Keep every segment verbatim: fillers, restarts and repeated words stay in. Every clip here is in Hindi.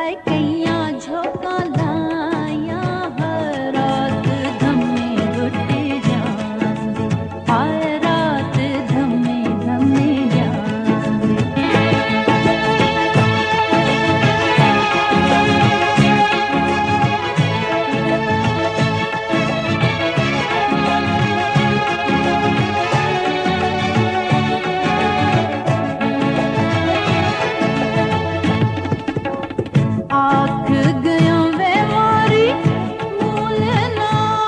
हाय कैया झोंका लाया हर रात धमे रुटे जांदे हर रात धमे धमे आख गया वे मारी मूल ना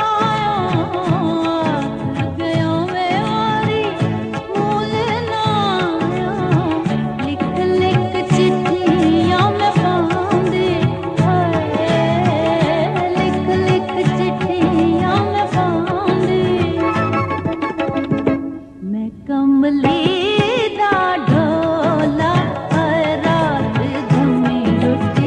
आख गया वे मारी मूल ना लिख लिख चिट्ठियां में पांदे लिख लिख चिट्ठियां में पांदे मैं कमली दा ढोला हर रात धमे रुटे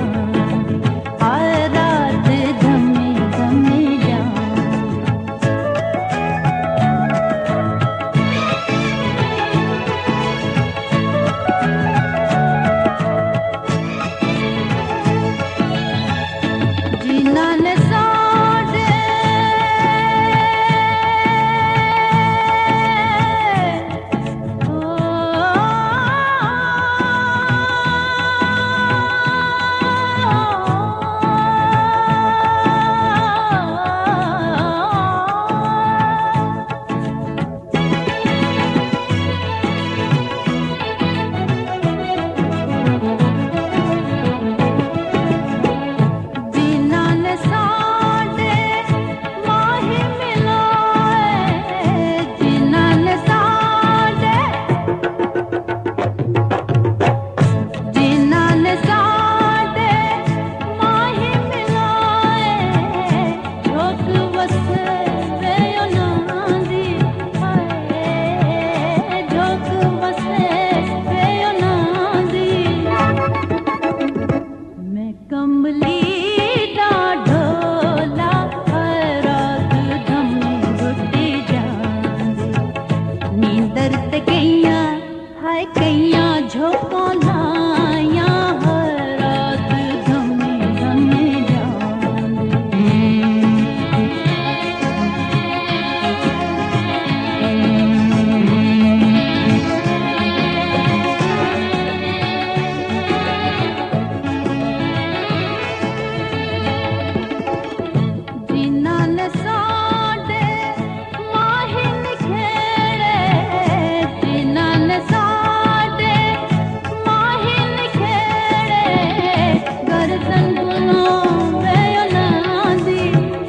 दर्द कैया हाय कैया झोंका लाया हर रात धमे धमे जिना ने साडे माहिन खेड़े जिना ने साडे माहिन खेड़े गर्दन गुलावे औलादी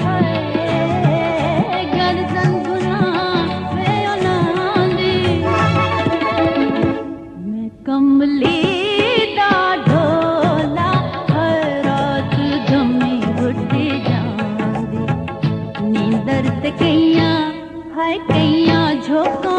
हाय गर्दन गुलावे औलादी मैं कमली दा ढोला हर रात धमे रुटे जांदे नींदर ते कैया हाय कैया झोंका